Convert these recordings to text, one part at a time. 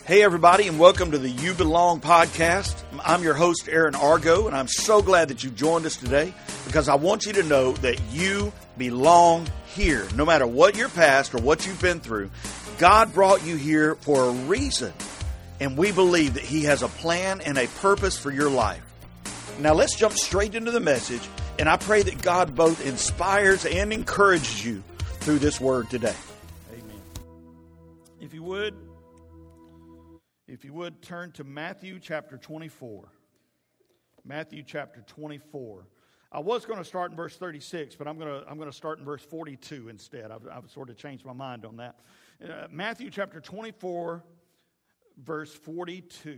Hey everybody, and welcome to the You Belong podcast. I'm your host, Aaron Argo, and I'm so glad that you've joined us today because I want you to know that you belong here. No matter what your past or what you've been through, God brought you here for a reason, and we believe that He has a plan and a purpose for your life. Now let's jump straight into the message, and I pray that God both inspires and encourages you through this word today. Amen. If you would turn to Matthew chapter 24. Matthew chapter 24. I was going to start in verse 36, but I'm going to start in verse 42 instead. I've sort of changed my mind on that. Matthew chapter 24, verse 42.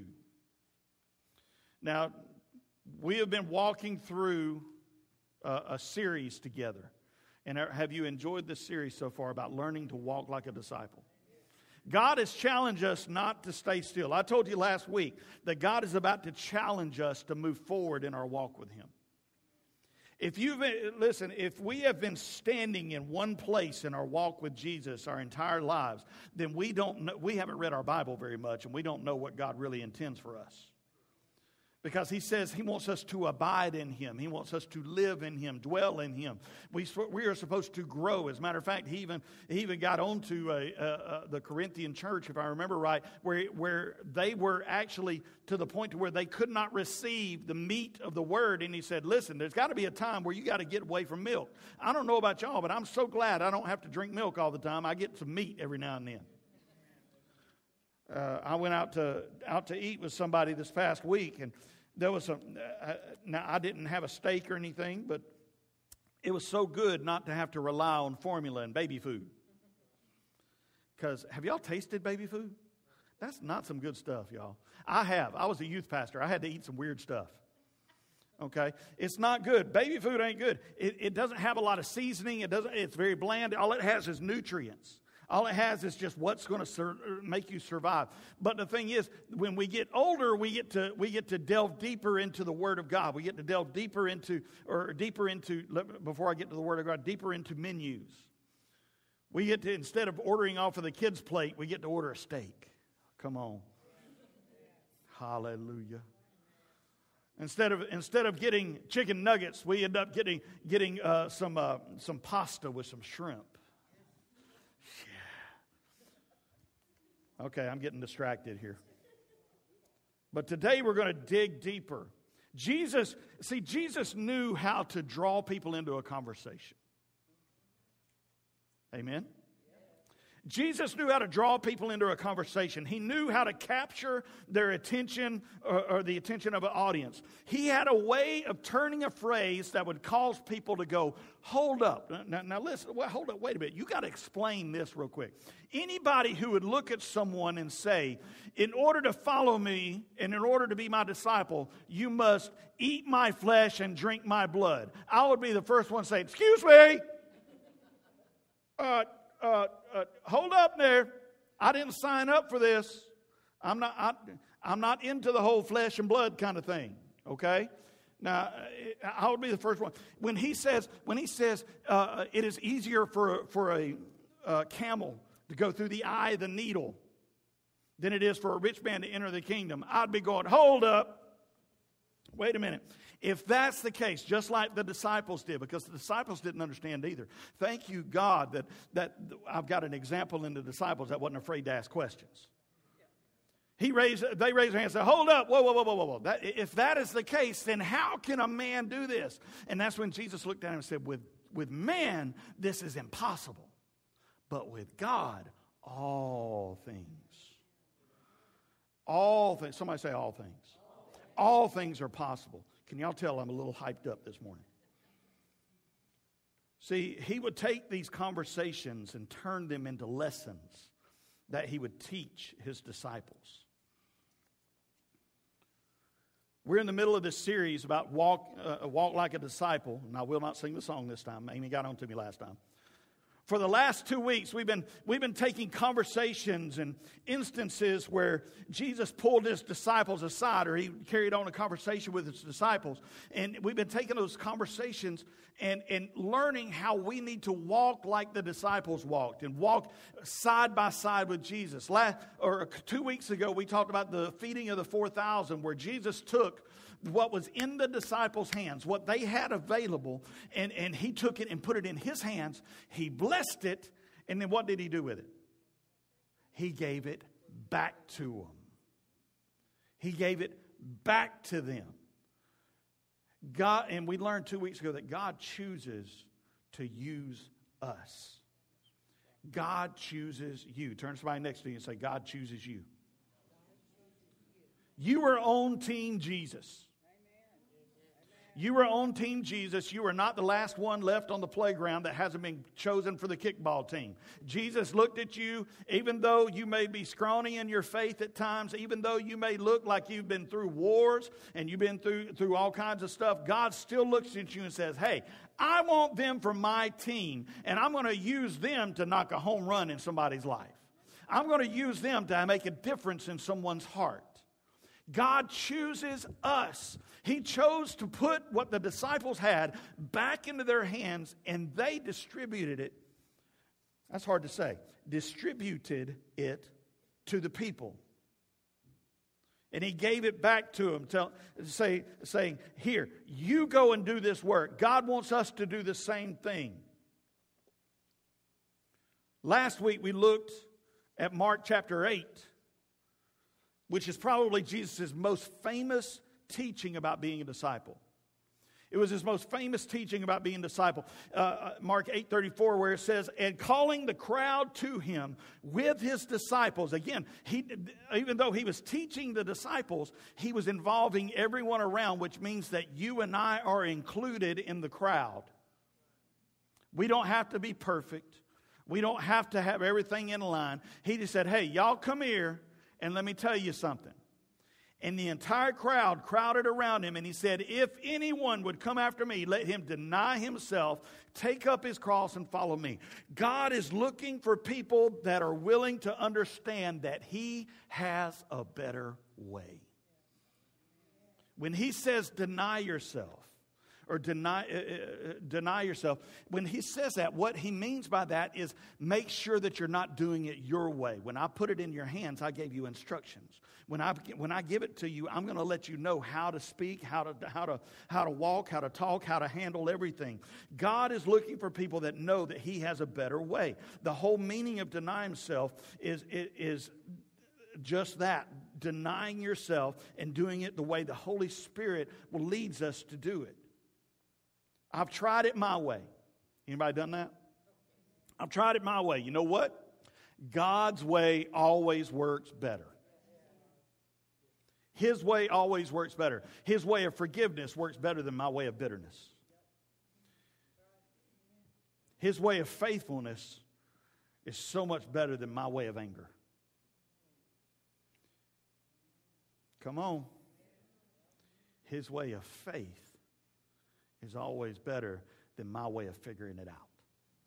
Now, we have been walking through a series together. And have you enjoyed this series so far about learning to walk like a disciple? God has challenged us not to stay still. I told you last week that God is about to challenge us to move forward in our walk with Him. If we have been standing in one place in our walk with Jesus our entire lives, then we haven't read our Bible very much, and we don't know what God really intends for us. Because He says He wants us to abide in Him. He wants us to live in Him, dwell in Him. We are supposed to grow. As a matter of fact, He even got onto the Corinthian church, if I remember right, where they were actually to the point to where they could not receive the meat of the Word. And He said, listen, there's got to be a time where you got to get away from milk. I don't know about y'all, but I'm so glad I don't have to drink milk all the time. I get some meat every now and then. I went out to eat with somebody this past week, and there was now I didn't have a steak or anything, but it was so good not to have to rely on formula and baby food. Because have y'all tasted baby food? That's not some good stuff, y'all. I have. I was a youth pastor. I had to eat some weird stuff. Okay? It's not good. Baby food ain't good. It doesn't have a lot of seasoning. It's very bland. All it has is nutrients. All it has is just what's going to make you survive. But the thing is, when we get older, we get to delve deeper into the Word of God. We get to delve deeper into, before I get to the Word of God, deeper into menus. We get to, instead of ordering off of the kids' plate, we get to order a steak. Come on. Hallelujah. Instead of getting chicken nuggets, we end up getting some pasta with some shrimp. Okay, I'm getting distracted here. But today we're going to dig deeper. Jesus knew how to draw people into a conversation. Amen? Jesus knew how to draw people into a conversation. He knew how to capture their attention or the attention of an audience. He had a way of turning a phrase that would cause people to go, hold up. Now listen, hold up, wait a minute. You got to explain this real quick. Anybody who would look at someone and say, in order to follow me and in order to be my disciple, you must eat my flesh and drink my blood. I would be the first one to say, excuse me. Hold up there. I didn't sign up for this. I'm not into the whole flesh and blood kind of thing. Okay? Now, I would be the first one. When he says it is easier for a camel to go through the eye of the needle than it is for a rich man to enter the kingdom, I'd be going, hold up. Wait a minute. If that's the case, just like the disciples did, because the disciples didn't understand either. Thank you, God, that I've got an example in the disciples that wasn't afraid to ask questions. They raised their hand and said, hold up, whoa. If that is the case, then how can a man do this? And that's when Jesus looked down and said, with man, this is impossible. But with God, all things. All things. Somebody say all things. All things are possible. Can y'all tell I'm a little hyped up this morning? See, he would take these conversations and turn them into lessons that he would teach his disciples. We're in the middle of this series about walk like a disciple, and I will not sing the song this time. Amy got on to me last time. For the last 2 weeks, we've been taking conversations and instances where Jesus pulled his disciples aside, or he carried on a conversation with his disciples. And we've been taking those conversations and learning how we need to walk like the disciples walked and walk side by side with Jesus. 2 weeks ago, we talked about the feeding of the 4,000, where Jesus took what was in the disciples' hands, what they had available, and he took it and put it in his hands. He blessed it, and then what did he do with it? He gave it back to them. He gave it back to them. God, and we learned 2 weeks ago that God chooses to use us. God chooses you. Turn to somebody next to you and say, God chooses you. You are on Team Jesus. You were on Team Jesus. You are not the last one left on the playground that hasn't been chosen for the kickball team. Jesus looked at you, even though you may be scrawny in your faith at times, even though you may look like you've been through wars and you've been through all kinds of stuff, God still looks at you and says, hey, I want them for my team, and I'm going to use them to knock a home run in somebody's life. I'm going to use them to make a difference in someone's heart. God chooses us. He chose to put what the disciples had back into their hands, and they distributed it. That's hard to say. Distributed it to the people. And he gave it back to them, saying, here, you go and do this work. God wants us to do the same thing. Last week we looked at Mark chapter 8. Which is probably Jesus' most famous teaching about being a disciple. It was his most famous teaching about being a disciple. Mark 8:34, where it says, and calling the crowd to him with his disciples. Again, even though he was teaching the disciples, he was involving everyone around, which means that you and I are included in the crowd. We don't have to be perfect. We don't have to have everything in line. He just said, hey, y'all come here. And let me tell you something. And the entire crowd crowded around him. And he said, if anyone would come after me, let him deny himself, take up his cross and follow me. God is looking for people that are willing to understand that he has a better way. When he says deny yourself, or deny yourself. When he says that, what he means by that is make sure that you're not doing it your way. When I put it in your hands, I gave you instructions. When I give it to you, I'm going to let you know how to speak, how to walk, how to talk, how to handle everything. God is looking for people that know that he has a better way. The whole meaning of deny himself is just that, denying yourself and doing it the way the Holy Spirit leads us to do it. I've tried it my way. Anybody done that? I've tried it my way. You know what? God's way always works better. His way always works better. His way of forgiveness works better than my way of bitterness. His way of faithfulness is so much better than my way of anger. Come on. His way of faith is always better than my way of figuring it out.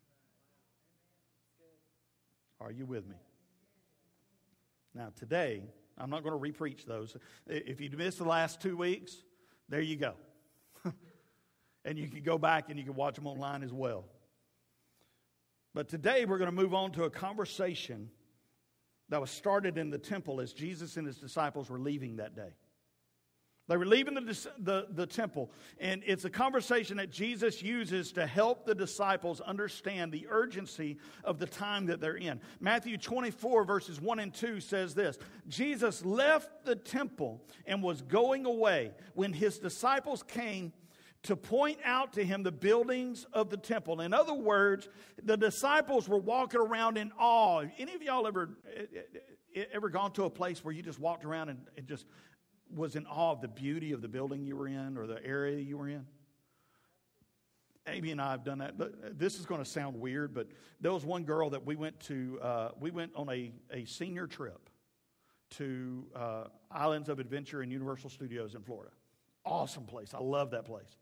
Are you with me? Now today, I'm not going to re-preach those. If you missed the last 2 weeks, there you go. And you can go back and you can watch them online as well. But today we're going to move on to a conversation that was started in the temple as Jesus and his disciples were leaving that day. They were leaving the temple, and it's a conversation that Jesus uses to help the disciples understand the urgency of the time that they're in. Matthew 24, verses 1 and 2 says this: Jesus left the temple and was going away when his disciples came to point out to him the buildings of the temple. In other words, the disciples were walking around in awe. Any of y'all ever gone to a place where you just walked around and just was in awe of the beauty of the building you were in or the area you were in? Amy and I have done that. This is going to sound weird, but there was one girl that we went on a senior trip to Islands of Adventure and Universal Studios in Florida. Awesome place. I love that place.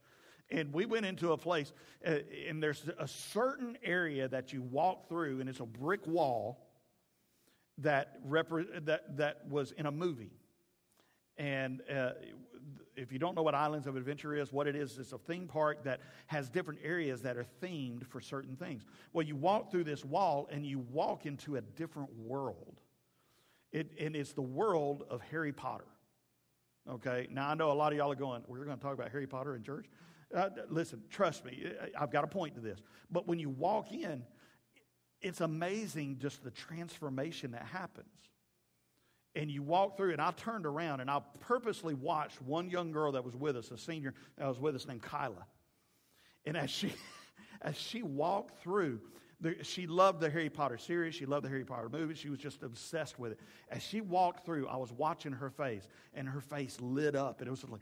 And we went into a place, and there's a certain area that you walk through, and it's a brick wall that was in a movie. And if you don't know what Islands of Adventure is, what it is, it's a theme park that has different areas that are themed for certain things. Well, you walk through this wall, and you walk into a different world. And it's the world of Harry Potter. Okay? Now, I know a lot of y'all are going, we're going to talk about Harry Potter in church? Listen, trust me, I've got a point to this. But when you walk in, it's amazing just the transformation that happens. And you walk through, and I turned around, and I purposely watched one young girl that was with us, a senior that was with us named Kyla. And as she walked through, she loved the Harry Potter series. She loved the Harry Potter movies. She was just obsessed with it. As she walked through, I was watching her face, and her face lit up, and it was like,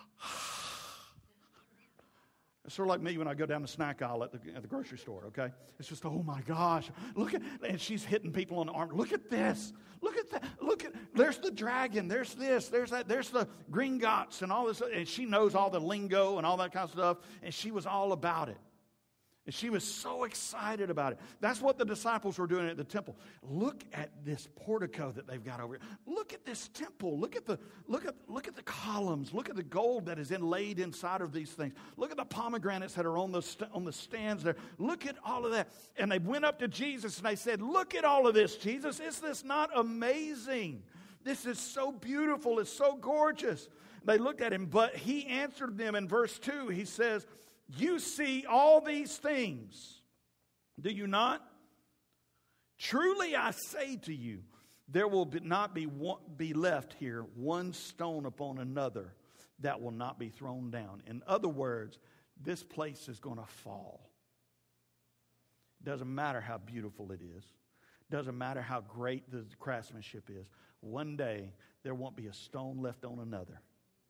it's sort of like me when I go down the snack aisle at the grocery store, okay? It's just, oh my gosh, look at, and she's hitting people on the arm. Look at this. Look at that. Look at, there's the dragon. There's this. There's that. There's the Gringotts and all this. And she knows all the lingo and all that kind of stuff. And she was all about it. And she was so excited about it. That's what the disciples were doing at the temple. Look at this portico that they've got over here. Look at this temple. Look at the columns. Look at the gold that is inlaid inside of these things. Look at the pomegranates that are on the stands there. Look at all of that. And they went up to Jesus and they said, "Look at all of this, Jesus. Is this not amazing? This is so beautiful. It's so gorgeous." They looked at him, but he answered them in verse 2. He says, "You see all these things, do you not? Truly I say to you, there will not be left here one stone upon another that will not be thrown down." In other words, this place is going to fall. Doesn't matter how beautiful it is. Doesn't matter how great the craftsmanship is. One day, there won't be a stone left on another.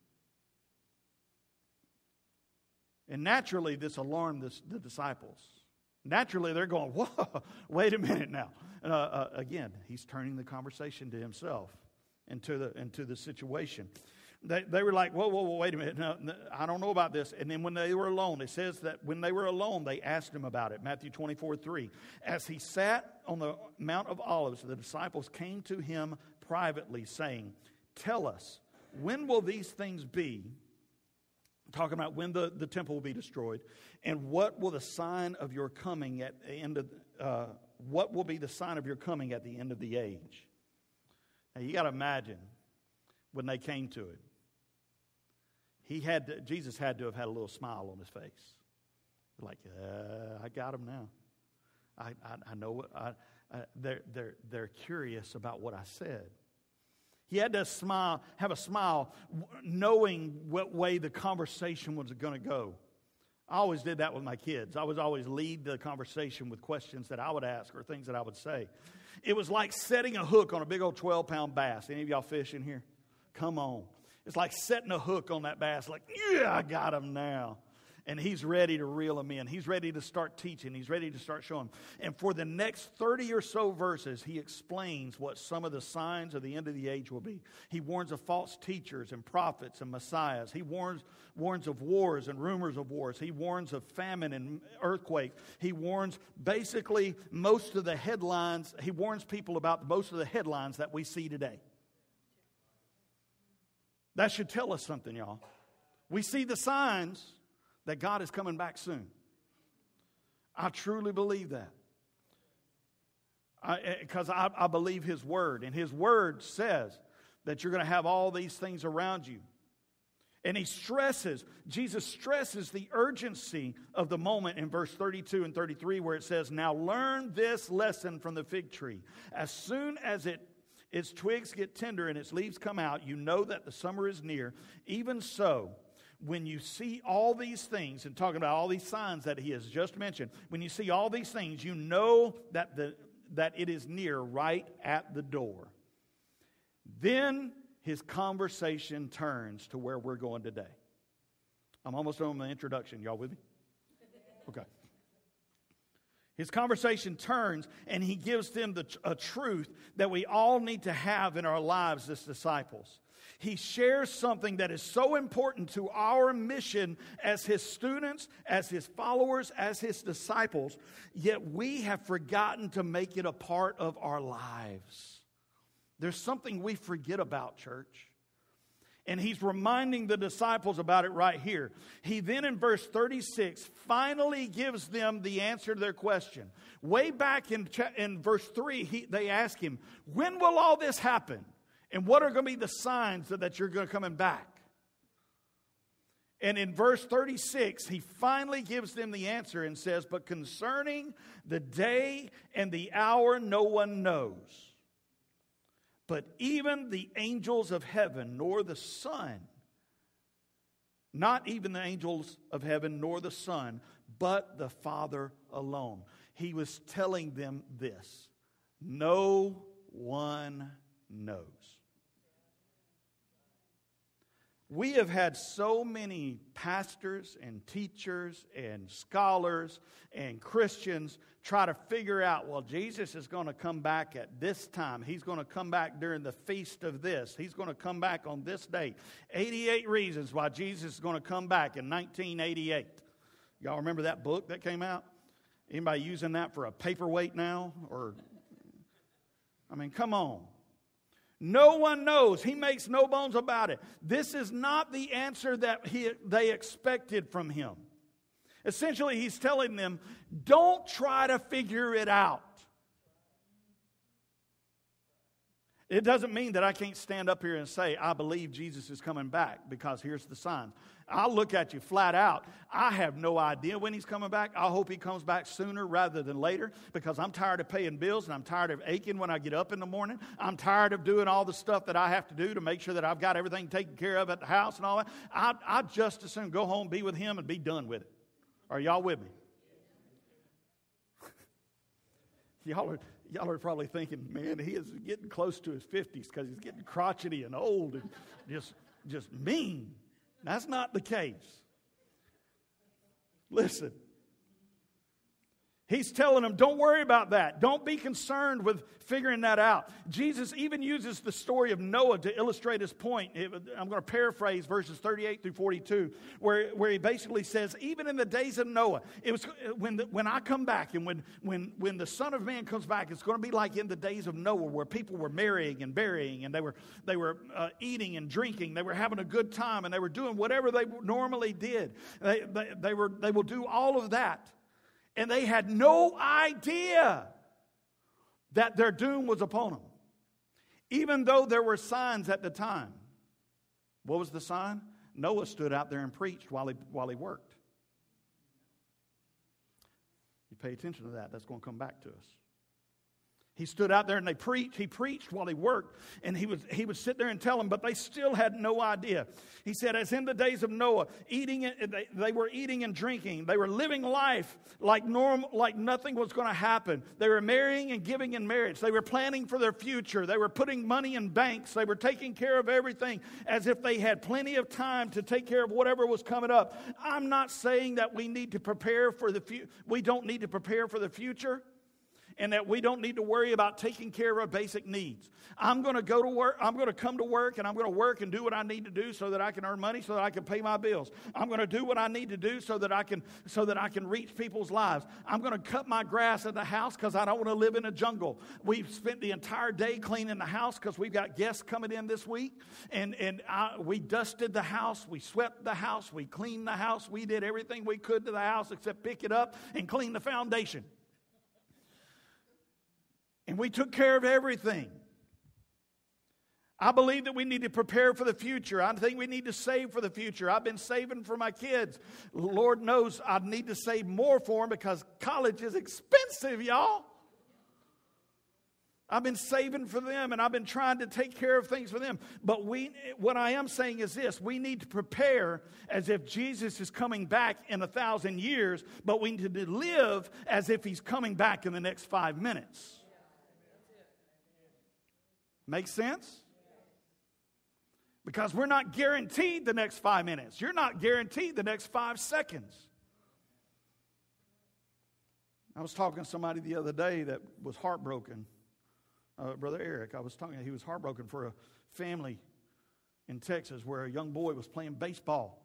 And naturally, this alarmed the disciples. Naturally, they're going, "Whoa, wait a minute now." Again, he's turning the conversation to himself and to the situation. They were like, whoa, wait a minute. No, I don't know about this. And then when they were alone, it says that when they were alone, they asked him about it. Matthew 24:3. As he sat on the Mount of Olives, the disciples came to him privately, saying, "Tell us, when will these things be?" Talking about when the temple will be destroyed, and what will the sign of your coming at the end of what will be the sign of your coming at the end of the age? Now you got to imagine when they came to it. Jesus had to have had a little smile on his face, like, I got him now. I know what they're curious about what I said. He had to have a smile, knowing what way the conversation was going to go. I always did that with my kids. I would always lead the conversation with questions that I would ask or things that I would say. It was like setting a hook on a big old 12-pound bass. Any of y'all fish in here? Come on. It's like setting a hook on that bass, like, yeah, I got him now. And he's ready to reel him in. He's ready to start teaching. He's ready to start showing. And for the next 30 or so verses, he explains what some of the signs of the end of the age will be. He warns of false teachers and prophets and messiahs. He warns of wars and rumors of wars. He warns of famine and earthquake. He warns basically most of the headlines. He warns people about most of the headlines that we see today. That should tell us something, y'all. We see the signs that God is coming back soon. I truly believe that. Because I believe His Word. And His Word says that you're going to have all these things around you. And Jesus stresses the urgency of the moment in verse 32 and 33 where it says, "Now learn this lesson from the fig tree. As soon as its twigs get tender and its leaves come out, you know that the summer is near. Even so, when you see all these things," and talking about all these signs that he has just mentioned, when you see all these things, you know that it is near, right at the door. Then his conversation turns to where we're going today. I'm almost on the introduction. Y'all with me? Okay. His conversation turns and he gives them a truth that we all need to have in our lives as disciples. He shares something that is so important to our mission as his students, as his followers, as his disciples, yet we have forgotten to make it a part of our lives. There's something we forget about, church. And he's reminding the disciples about it right here. He then in verse 36 finally gives them the answer to their question. Way back in verse 3, they ask him, when will all this happen? And what are going to be the signs that you're going to coming back? And in verse 36, he finally gives them the answer and says, but concerning the day and the hour no one knows. But even the angels of heaven, nor the Son, not even the angels of heaven, nor the Son, but the Father alone. He was telling them this. No one knows. We have had so many pastors and teachers and scholars and Christians try to figure out, well, Jesus is going to come back at this time. He's going to come back during the feast of this. He's going to come back on this date. 88 reasons why Jesus is going to come back in 1988. Y'all remember that book that came out? Anybody using that for a paperweight now? Come on. No one knows. He makes no bones about it. This is not the answer that they expected from him. Essentially, he's telling them, don't try to figure it out. It doesn't mean that I can't stand up here and say, I believe Jesus is coming back, because here's the signs. I'll look at you flat out. I have no idea when he's coming back. I hope he comes back sooner rather than later, because I'm tired of paying bills and I'm tired of aching when I get up in the morning. I'm tired of doing all the stuff that I have to do to make sure that I've got everything taken care of at the house and all that. I'd just as soon go home, be with him, and be done with it. Are y'all with me? Y'all are probably thinking, man, he is getting close to his 50s because he's getting crotchety and old and just mean. That's not the case. Listen. He's telling them, don't worry about that. Don't be concerned with figuring that out. Jesus even uses the story of Noah to illustrate his point. I'm going to paraphrase verses 38 through 42, where he basically says, even in the days of Noah, it was when I come back and when the Son of Man comes back, it's going to be like in the days of Noah, where people were marrying and burying, and they were eating and drinking. They were having a good time, and they were doing whatever they normally did. They will do all of that. And they had no idea that their doom was upon them, even though there were signs at the time. What was the sign? Noah stood out there and preached while he worked. You pay attention to that. That's going to come back to us. He stood out there and he preached while he worked, and he would sit there and tell them, but they still had no idea. He said, as in the days of Noah, they were eating and drinking. They were living life like nothing was going to happen. They were marrying and giving in marriage. They were planning for their future. They were putting money in banks. They were taking care of everything as if they had plenty of time to take care of whatever was coming up. I'm not saying that we need to prepare for the future. We don't need to prepare for the future. And that we don't need to worry about taking care of our basic needs. I'm going to go to work. I'm going to come to work, and I'm going to work and do what I need to do so that I can earn money, so that I can pay my bills. I'm going to do what I need to do so that I can reach people's lives. I'm going to cut my grass at the house because I don't want to live in a jungle. We've spent the entire day cleaning the house because we've got guests coming in this week, and we dusted the house, we swept the house, we cleaned the house, we did everything we could to the house except pick it up and clean the foundation. And we took care of everything. I believe that we need to prepare for the future. I think we need to save for the future. I've been saving for my kids. Lord knows I need to save more for them because college is expensive, y'all. I've been saving for them, and I've been trying to take care of things for them. But what I am saying is this. We need to prepare as if Jesus is coming back in 1,000 years, but we need to live as if he's coming back in the next 5 minutes. Make sense? Because we're not guaranteed the next 5 minutes. You're not guaranteed the next 5 seconds. I was talking to somebody the other day that was heartbroken. Brother Eric, he was heartbroken for a family in Texas where a young boy was playing baseball.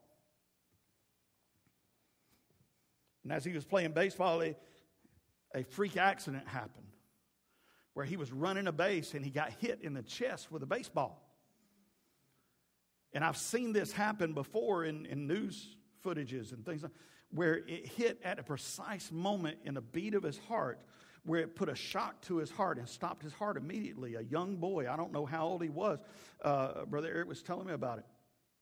And as he was playing baseball, a freak accident happened where he was running a base and he got hit in the chest with a baseball. And I've seen this happen before in news footages and things where it hit at a precise moment in the beat of his heart, where it put a shock to his heart and stopped his heart immediately. A young boy, I don't know how old he was. Brother Eric was telling me about it.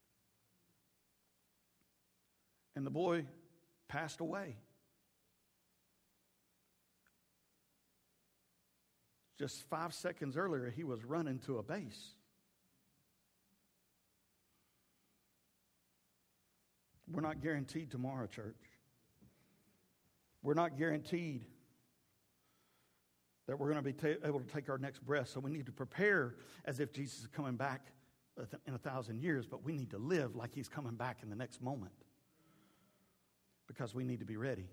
And the boy passed away. Just 5 seconds earlier, he was running to a base. We're not guaranteed tomorrow, church. We're not guaranteed that we're going to be able to take our next breath. So we need to prepare as if Jesus is coming back in 1,000 years, but we need to live like he's coming back in the next moment because we need to be ready.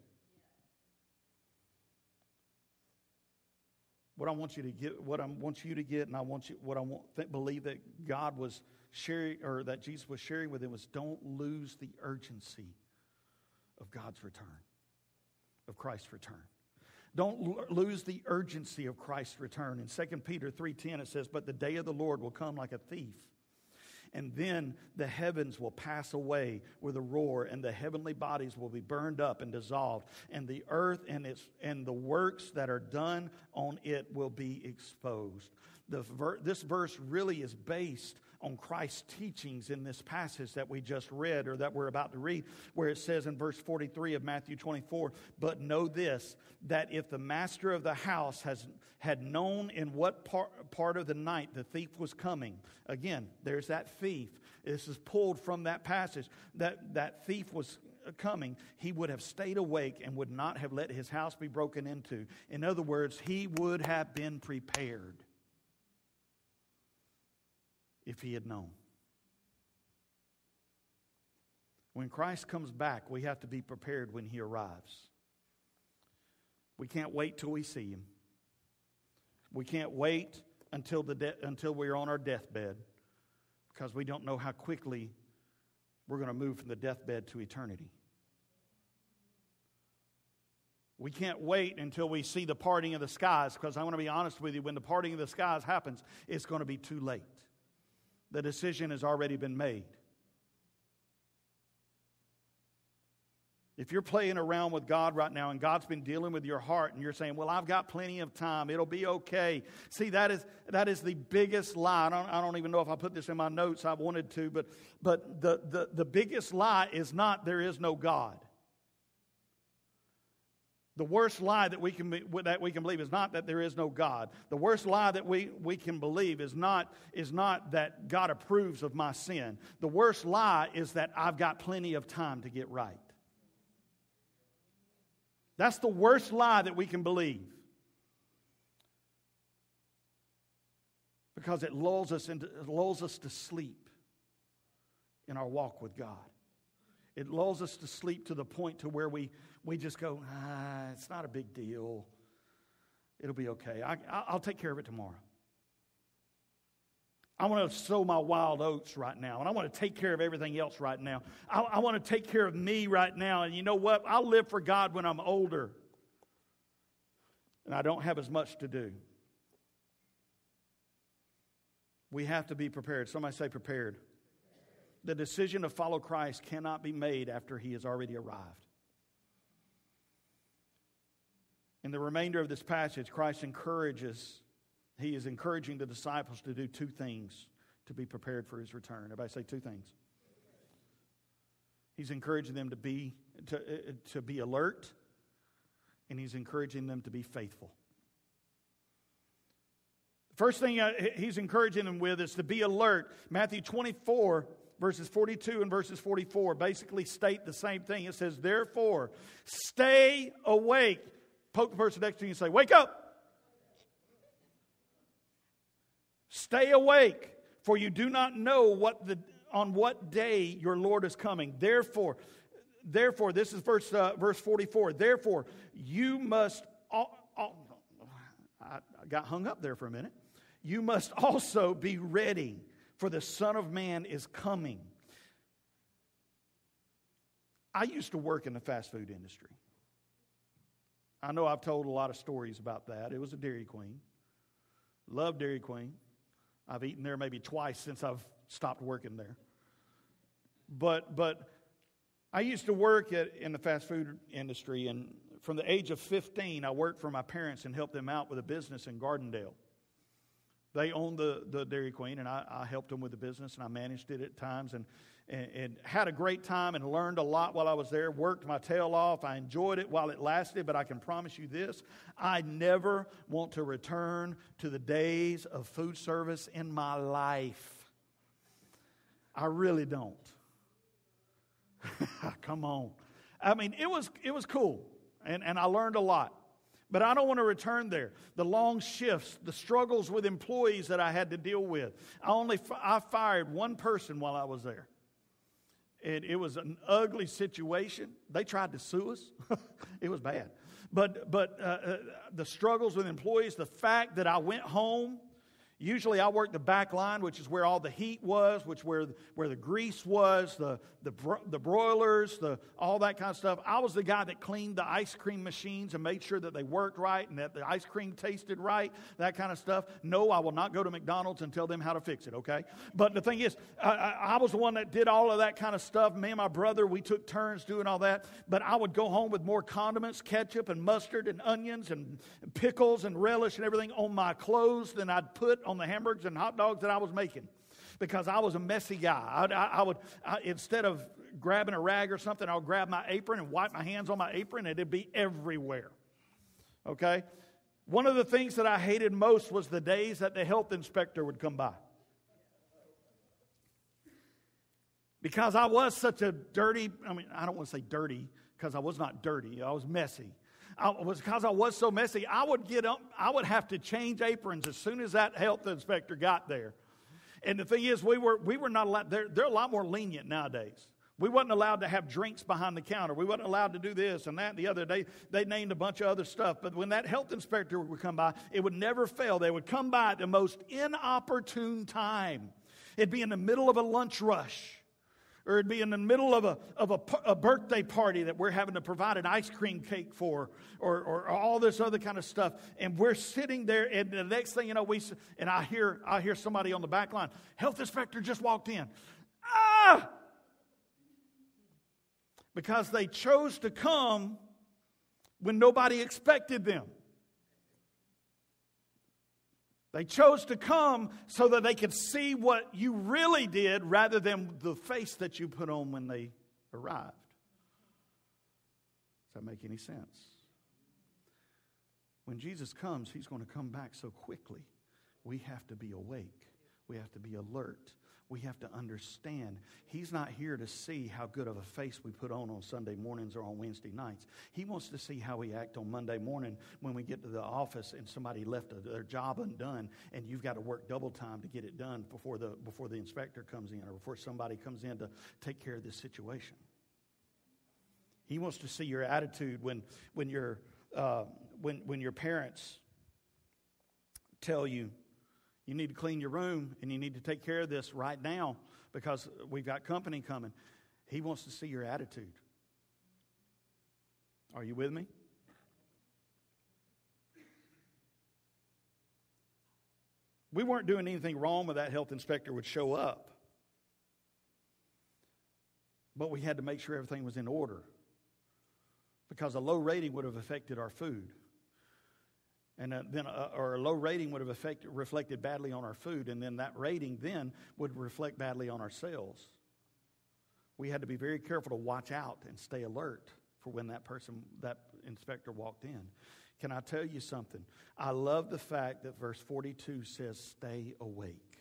What I want you to get, and believe that God was sharing, or that Jesus was sharing with him, was don't lose the urgency of God's return, of Christ's return. Don't lose the urgency of Christ's return. In 2 Peter 3:10 it says, "But the day of the Lord will come like a thief, and then the heavens will pass away with a roar, and the heavenly bodies will be burned up and dissolved, and the earth and the works that are done on it will be exposed." This verse really is based on Christ's teachings in this passage that we just read, or that we're about to read, where it says in verse 43 of Matthew 24, "But know this, that if the master of the house had known in what part of the night the thief was coming," again, there's that thief. This is pulled from that passage. That thief was coming, he would have stayed awake and would not have let his house be broken into. In other words, he would have been prepared if he had known. When Christ comes back, we have to be prepared when he arrives. We can't wait till we see him. We can't wait until we're on our deathbed, because we don't know how quickly we're going to move from the deathbed to eternity. We can't wait until we see the parting of the skies, because I want to be honest with you, when the parting of the skies happens, it's going to be too late. The decision has already been made. If you're playing around with God right now and God's been dealing with your heart and you're saying, "Well, I've got plenty of time, it'll be okay." See, that is the biggest lie. I don't even know if I put this in my notes. I wanted to, but the biggest lie is not there is no God. The worst lie that we can believe is not that there is no God. The worst lie that we can believe is not that God approves of my sin. The worst lie is that I've got plenty of time to get right. That's the worst lie that we can believe, because it lulls us to sleep in our walk with God. It lulls us to sleep to the point to where we just go, it's not a big deal. It'll be okay. I'll take care of it tomorrow. I want to sow my wild oats right now, and I want to take care of everything else right now. I want to take care of me right now, and you know what? I'll live for God when I'm older, and I don't have as much to do. We have to be prepared. Somebody say prepared. The decision to follow Christ cannot be made after he has already arrived. In the remainder of this passage, Christ he is encouraging the disciples to do two things to be prepared for his return. Everybody say two things. He's encouraging them to be alert, and he's encouraging them to be faithful. The first thing he's encouraging them with is to be alert. Matthew 24, verses 42 and verses 44 basically state the same thing. It says, "Therefore, stay awake." Poke the person next to you and say, "Wake up." Stay awake, for you do not know on what day your Lord is coming. Therefore, Therefore, this is verse 44. Therefore, you must... I got hung up there for a minute. You must also be ready, for the Son of Man is coming. I used to work in the fast food industry. I know I've told a lot of stories about that. It was a Dairy Queen. Love Dairy Queen. I've eaten there maybe twice since I've stopped working there. But I used to work in the fast food industry, and from the age of 15, I worked for my parents and helped them out with a business in Gardendale. They owned the Dairy Queen, and I helped them with the business, and I managed it at times, and had a great time and learned a lot while I was there, worked my tail off. I enjoyed it while it lasted, but I can promise you this, I never want to return to the days of food service in my life. I really don't. Come on. I mean, it was cool, and I learned a lot. But I don't want to return there. The long shifts, the struggles with employees that I had to deal with. I fired one person while I was there. It was an ugly situation. They tried to sue us. It was bad. But the struggles with employees, the fact that I went home. Usually I worked the back line, which is where all the heat was, where the grease was, the broilers, all that kind of stuff. I was the guy that cleaned the ice cream machines and made sure that they worked right and that the ice cream tasted right, that kind of stuff. No, I will not go to McDonald's and tell them how to fix it, okay? But the thing is, I was the one that did all of that kind of stuff. Me and my brother, we took turns doing all that. But I would go home with more condiments, ketchup and mustard and onions and pickles and relish and everything on my clothes than I'd put on the hamburgers and hot dogs that I was making, because I was a messy guy. I would instead of grabbing a rag or something, I would grab my apron and wipe my hands on my apron, and it'd be everywhere. Okay? One of the things that I hated most was the days that the health inspector would come by. Because I was such a dirty, I don't want to say dirty, because I was not dirty. I was messy. Because I was so messy, I would get up, I would have to change aprons as soon as that health inspector got there. And the thing is, we were not allowed, they're a lot more lenient nowadays. We wasn't allowed to have drinks behind the counter. We wasn't allowed to do this and that and the other. They named a bunch of other stuff. But when that health inspector would come by, it would never fail. They would come by at the most inopportune time. It'd be in the middle of a lunch rush. Or it'd be in the middle of a birthday party that we're having to provide an ice cream cake for, or all this other kind of stuff. And we're sitting there, and the next thing you know, I hear somebody on the back line, health inspector just walked in. Ah! Because they chose to come when nobody expected them. They chose to come so that they could see what you really did rather than the face that you put on when they arrived. Does that make any sense? When Jesus comes, He's going to come back so quickly. We have to be awake. We have to be alert. We have to understand He's not here to see how good of a face we put on Sunday mornings or on Wednesday nights. He wants to see how we act on Monday morning when we get to the office and somebody left their job undone and you've got to work double time to get it done before the inspector comes in or before somebody comes in to take care of this situation. He wants to see your attitude when your parents tell you, you need to clean your room and you need to take care of this right now because we've got company coming. He wants to see your attitude. Are you with me? We weren't doing anything wrong when that health inspector would show up. But we had to make sure everything was in order because a low rating would have affected our food. And then a low rating would have reflected badly on our food, and then that rating then would reflect badly on our sales. We had to be very careful to watch out and stay alert for when that inspector walked in. Can I tell you something? I love the fact that verse 42 says, stay awake.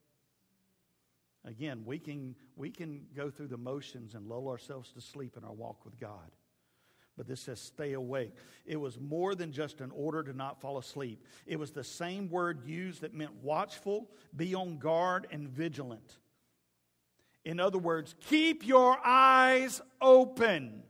Again, we can go through the motions and lull ourselves to sleep in our walk with God. But this says stay awake. It was more than just an order to not fall asleep. It was the same word used that meant watchful, be on guard, and vigilant. In other words, keep your eyes open.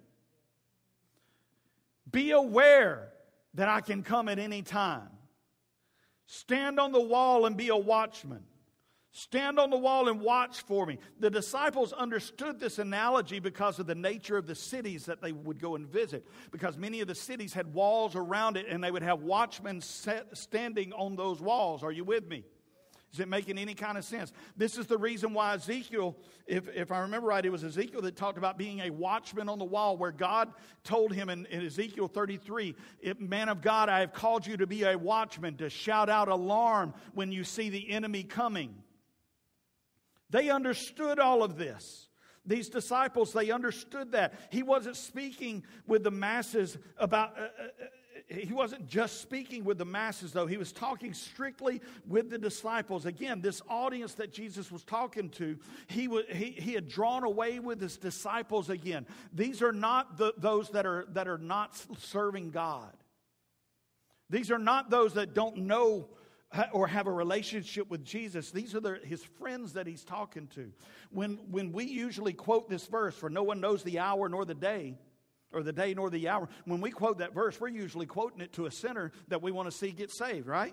Be aware that I can come at any time. Stand on the wall and be a watchman. Stand on the wall and watch for me. The disciples understood this analogy because of the nature of the cities that they would go and visit. Because many of the cities had walls around it, and they would have watchmen standing on those walls. Are you with me? Is it making any kind of sense? This is the reason why Ezekiel, if I remember right, it was Ezekiel that talked about being a watchman on the wall, where God told him in Ezekiel 33, man of God, I have called you to be a watchman, to shout out alarm when you see the enemy coming. They understood all of this. These disciples, they understood that. He wasn't speaking with the masses about... He wasn't just speaking with the masses, though. He was talking strictly with the disciples. Again, this audience that Jesus was talking to, he had drawn away with his disciples again. These are not those that are not serving God. These are not those that don't know or have a relationship with Jesus. These are his friends that he's talking to. When we usually quote this verse, for no one knows the hour nor the day, or the day nor the hour. When we quote that verse, we're usually quoting it to a sinner that we want to see get saved, right?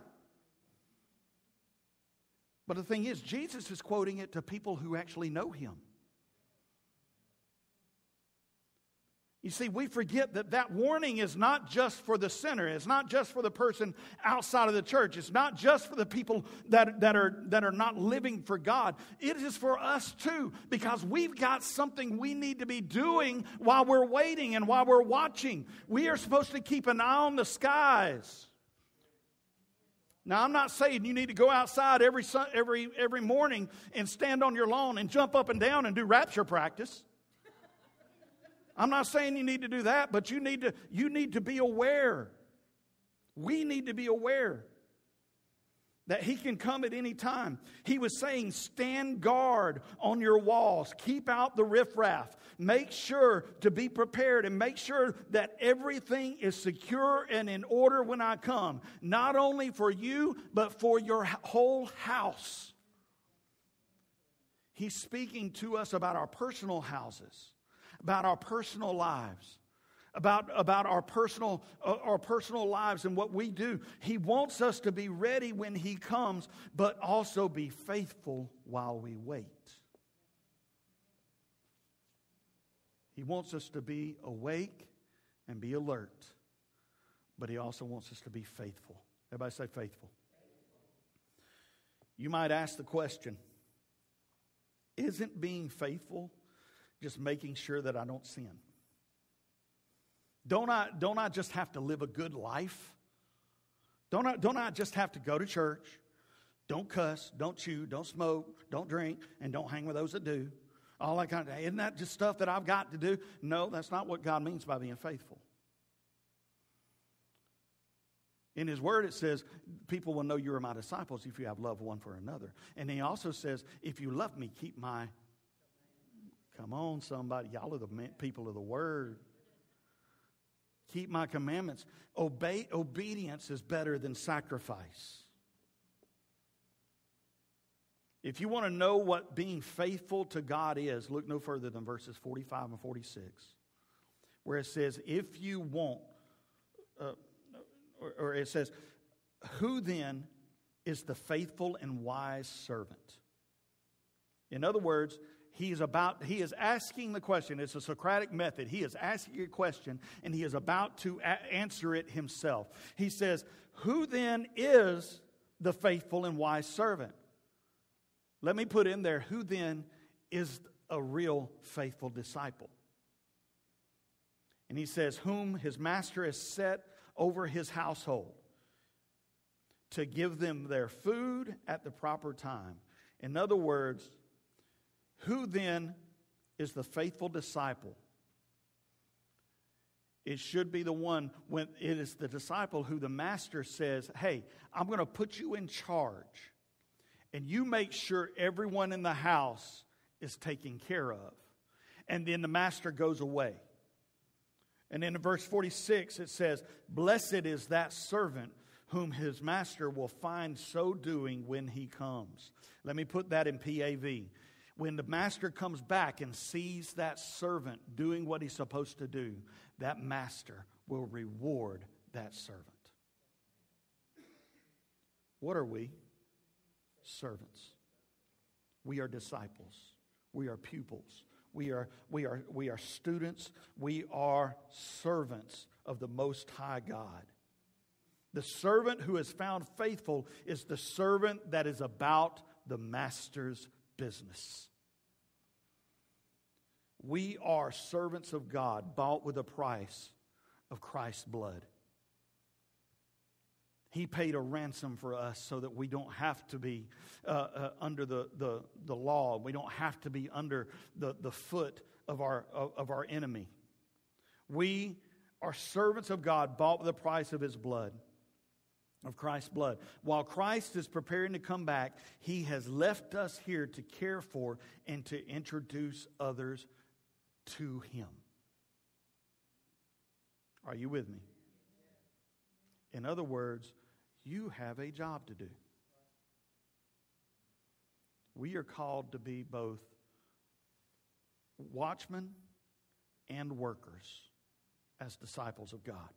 But the thing is, Jesus is quoting it to people who actually know him. You see, we forget that warning is not just for the sinner. It's not just for the person outside of the church. It's not just for the people that are not living for God. It is for us too, because we've got something we need to be doing while we're waiting and while we're watching. We are supposed to keep an eye on the skies. Now, I'm not saying you need to go outside every morning and stand on your lawn and jump up and down and do rapture practice. I'm not saying you need to do that, but you need to be aware. We need to be aware that he can come at any time. He was saying, stand guard on your walls. Keep out the riffraff. Make sure to be prepared and make sure that everything is secure and in order when I come. Not only for you, but for your whole house. He's speaking to us about our personal houses, about our personal lives, about our personal lives and what we do. He wants us to be ready when he comes, but also be faithful while we wait. He wants us to be awake and be alert, but he also wants us to be faithful. Everybody say faithful. You might ask the question, isn't being faithful just making sure that I don't sin? Don't I just have to live a good life? Don't I just have to go to church, don't cuss, don't chew, don't smoke, don't drink, and don't hang with those that do? All that kind of, isn't that just stuff that I've got to do? No, that's not what God means by being faithful. In his word it says, people will know you are my disciples if you have love one for another. And he also says, if you love me, keep my... Come on, somebody. Y'all are the people of the word. Keep my commandments. Obedience is better than sacrifice. If you want to know what being faithful to God is, look no further than verses 45 and 46, where it says, if you want, or it says, who then is the faithful and wise servant? In other words, he is asking the question. It's a Socratic method. He is asking a question, and he is about to answer it himself. He says, who then is the faithful and wise servant? Let me put in there, who then is a real faithful disciple? And he says, whom his master has set over his household to give them their food at the proper time. In other words, who then is the faithful disciple? It should be the one when it is the disciple who the master says, hey, I'm going to put you in charge, and you make sure everyone in the house is taken care of. And then the master goes away. And then in verse 46 it says, blessed is that servant whom his master will find so doing when he comes. Let me put that in PAV. When the master comes back and sees that servant doing what he's supposed to do, that master will reward that servant. What are we? Servants. We are disciples. We are pupils. We are students. We are servants of the Most High God. The servant who is found faithful is the servant that is about the master's business. We are servants of God, bought with a price of Christ's blood. He paid a ransom for us so that we don't have to be under the law. We don't have to be under the foot of our enemy. We are servants of God, bought with the price of His blood, of Christ's blood. While Christ is preparing to come back, He has left us here to care for and to introduce others to Him. Are you with me? In other words, you have a job to do. We are called to be both watchmen and workers as disciples of God.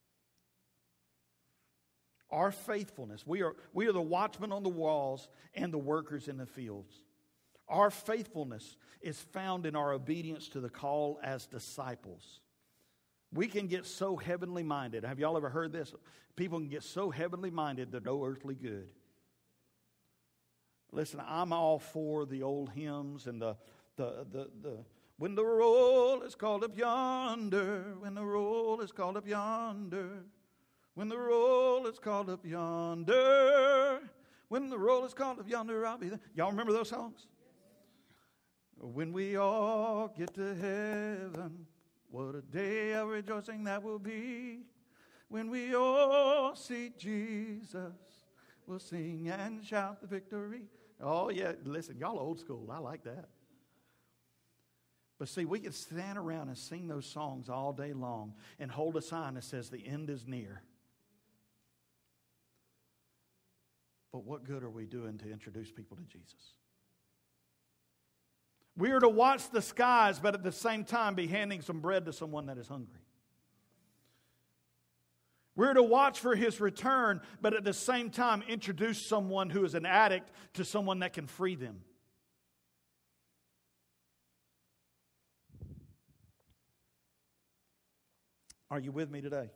Our faithfulness, we are the watchmen on the walls and the workers in the fields. Our faithfulness is found in our obedience to the call as disciples. We can get so heavenly minded. Have y'all ever heard this? People can get so heavenly minded they're no earthly good. Listen, I'm all for the old hymns and the when the roll is called up yonder, when the roll is called up yonder, when the roll is called up yonder, when the roll is called up yonder, I'll be there. Y'all remember those songs? When we all get to heaven, what a day of rejoicing that will be. When we all see Jesus, we'll sing and shout the victory. Oh yeah, listen, y'all old school. I like that. But see, we can stand around and sing those songs all day long and hold a sign that says the end is near. But what good are we doing to introduce people to Jesus? We are to watch the skies, but at the same time be handing some bread to someone that is hungry. We're to watch for His return, but at the same time introduce someone who is an addict to someone that can free them. Are you with me today?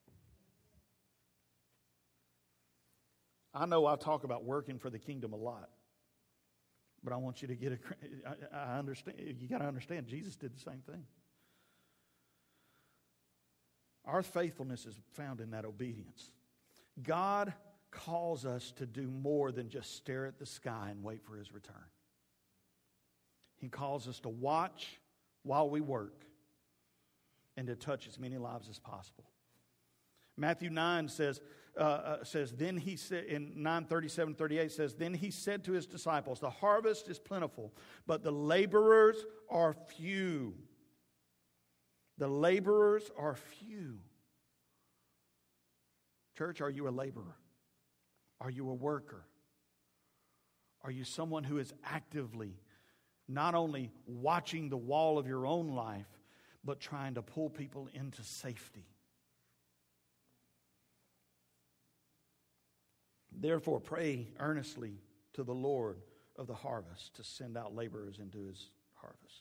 I know I talk about working for the kingdom a lot. But I want you to get I understand. You got to understand, Jesus did the same thing. Our faithfulness is found in that obedience. God calls us to do more than just stare at the sky and wait for His return. He calls us to watch while we work and to touch as many lives as possible. Matthew 9 says, then he said, in 9:37-38 says, then he said to his disciples, the harvest is plentiful, but the laborers are few. The laborers are few. Church, are you a laborer? Are you a worker? Are you someone who is actively not only watching the wall of your own life, but trying to pull people into safety? Therefore, pray earnestly to the Lord of the harvest to send out laborers into His harvest.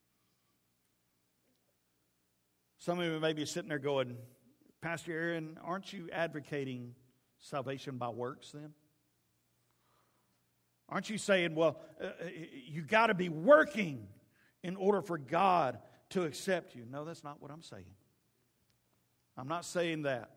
Some of you may be sitting there going, Pastor Aaron, aren't you advocating salvation by works then? Aren't you saying, well, you got to be working in order for God to accept you? No, that's not what I'm saying. I'm not saying that.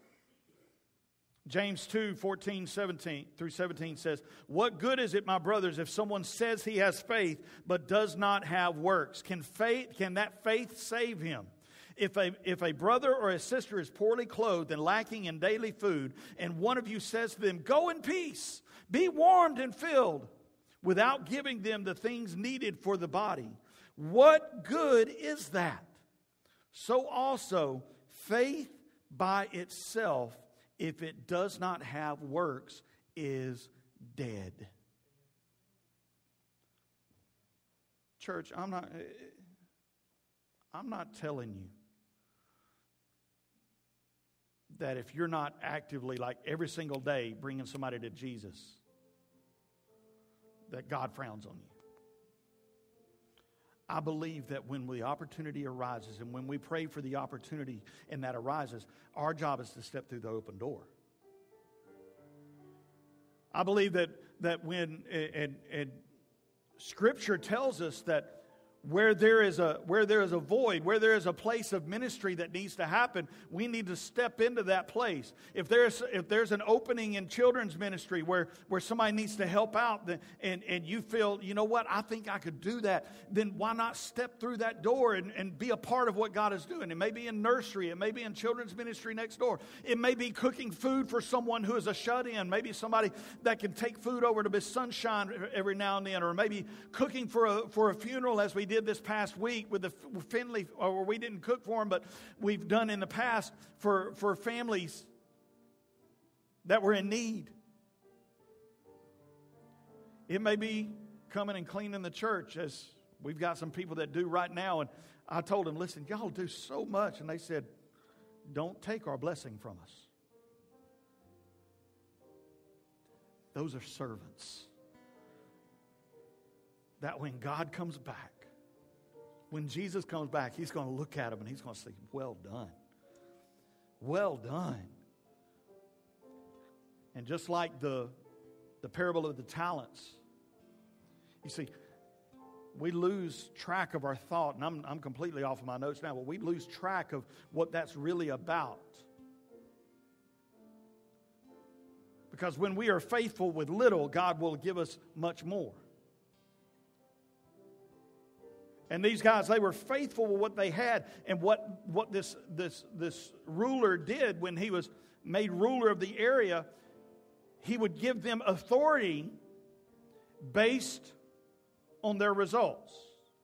James 2:14-17 says, what good is it, my brothers, if someone says he has faith but does not have works? Can that faith save him? If a brother or a sister is poorly clothed and lacking in daily food, and one of you says to them, go in peace, be warmed and filled, without giving them the things needed for the body, what good is that? So also, faith by itself, if it does not have works, is dead. Church, I'm not telling you that if you're not actively, like every single day, bringing somebody to Jesus, that God frowns on you. I believe that when the opportunity arises and when we pray for the opportunity and that arises, our job is to step through the open door. I believe that when, and Scripture tells us that where there is a void, where there is a place of ministry that needs to happen, we need to step into that place. If there's an opening in children's ministry where somebody needs to help out, and you feel, you know what, I think I could do that, then why not step through that door and be a part of what God is doing? It may be in nursery, it may be in children's ministry next door, it may be cooking food for someone who is a shut-in, maybe somebody that can take food over to Miss Sunshine every now and then, or maybe cooking for a funeral, as we did this past week with the Finley, or we didn't cook for them, but we've done in the past for families that were in need. It may be coming and cleaning the church, as we've got some people that do right now. And I told them, listen, y'all do so much. And they said, don't take our blessing from us. Those are servants. That when God comes back, when Jesus comes back, He's going to look at them and He's going to say, well done. Well done. And just like the parable of the talents, you see, we lose track of our thought, and I'm completely off of my notes now, but we lose track of what that's really about. Because when we are faithful with little, God will give us much more. And these guys, they were faithful with what they had. And what this ruler did when he was made ruler of the area, he would give them authority based on their results.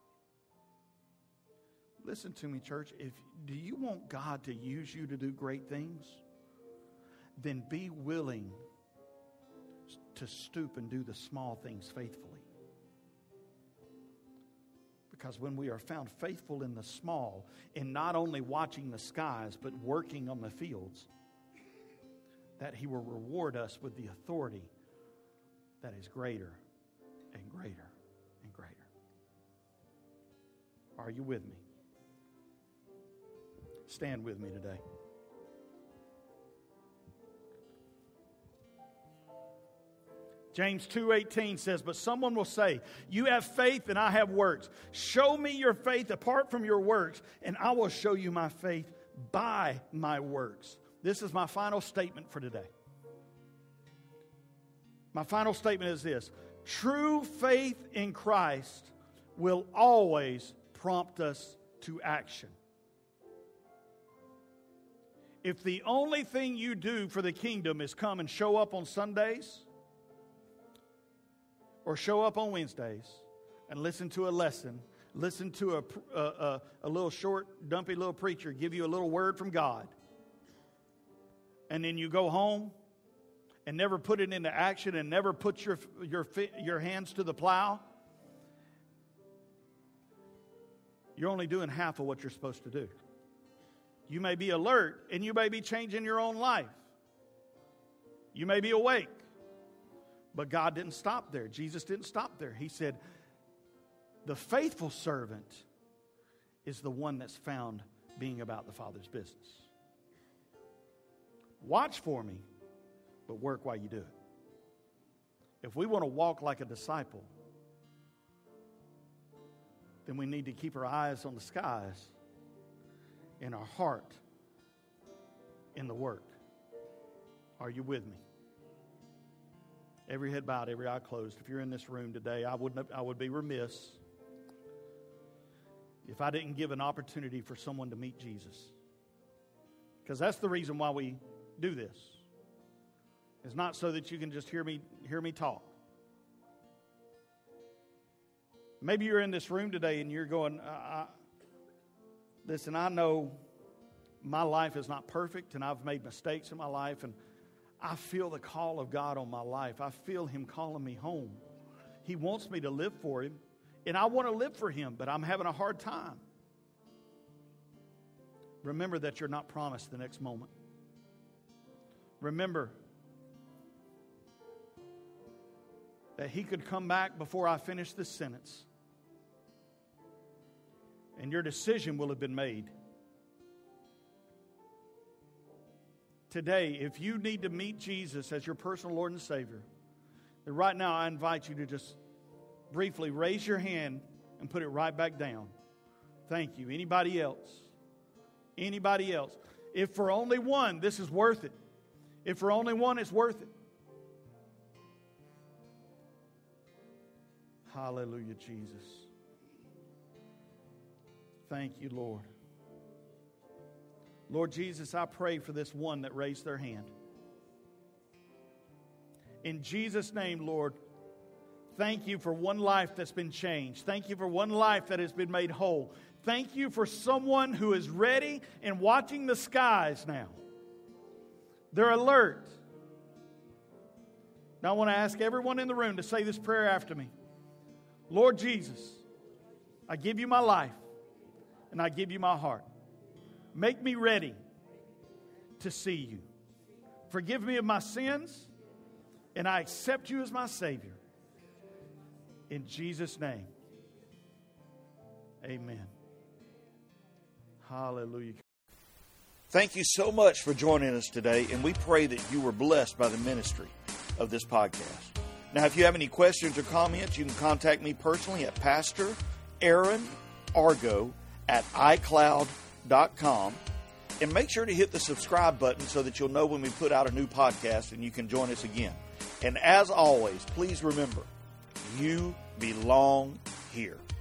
Listen to me, church. Do you want God to use you to do great things? Then be willing to stoop and do the small things faithfully. Because when we are found faithful in the small, in not only watching the skies, but working on the fields, that He will reward us with the authority that is greater and greater and greater. Are you with me? Stand with me today. James 2:18 says, but someone will say, you have faith and I have works. Show me your faith apart from your works, and I will show you my faith by my works. This is my final statement for today. My final statement is this: true faith in Christ will always prompt us to action. If the only thing you do for the kingdom is come and show up on Sundays, or show up on Wednesdays and listen to a lesson, listen to a little short, dumpy little preacher give you a little word from God, and then you go home and never put it into action and never put your hands to the plow, you're only doing half of what you're supposed to do. You may be alert and you may be changing your own life. You may be awake. But God didn't stop there. Jesus didn't stop there. He said, the faithful servant is the one that's found being about the Father's business. Watch for me, but work while you do it. If we want to walk like a disciple, then we need to keep our eyes on the skies and our heart in the work. Are you with me? Every head bowed, every eye closed. If you're in this room today, I would be remiss if I didn't give an opportunity for someone to meet Jesus. Because that's the reason why we do this. It's not so that you can just hear me talk. Maybe you're in this room today and you're going, listen, I know my life is not perfect and I've made mistakes in my life, and I feel the call of God on my life. I feel Him calling me home. He wants me to live for Him. and I want to live for Him, but I'm having a hard time. Remember that you're not promised the next moment. Remember that He could come back before I finish this sentence, and your decision will have been made. Today, if you need to meet Jesus as your personal Lord and Savior, then right now I invite you to just briefly raise your hand and put it right back down. Thank you. Anybody else? Anybody else? If for only one, this is worth it. If for only one, it's worth it. Hallelujah, Jesus. Thank you, Lord. Lord Jesus, I pray for this one that raised their hand. In Jesus' name, Lord, thank you for one life that's been changed. Thank you for one life that has been made whole. Thank you for someone who is ready and watching the skies now. They're alert. Now I want to ask everyone in the room to say this prayer after me. Lord Jesus, I give you my life and I give you my heart. Make me ready to see you. Forgive me of my sins, and I accept you as my Savior. In Jesus' name, amen. Hallelujah. Thank you so much for joining us today, and we pray that you were blessed by the ministry of this podcast. Now, if you have any questions or comments, you can contact me personally at Pastor Aaron Argo at iCloud.com. And make sure to hit the subscribe button so that you'll know when we put out a new podcast and you can join us again. And as always, please remember, you belong here.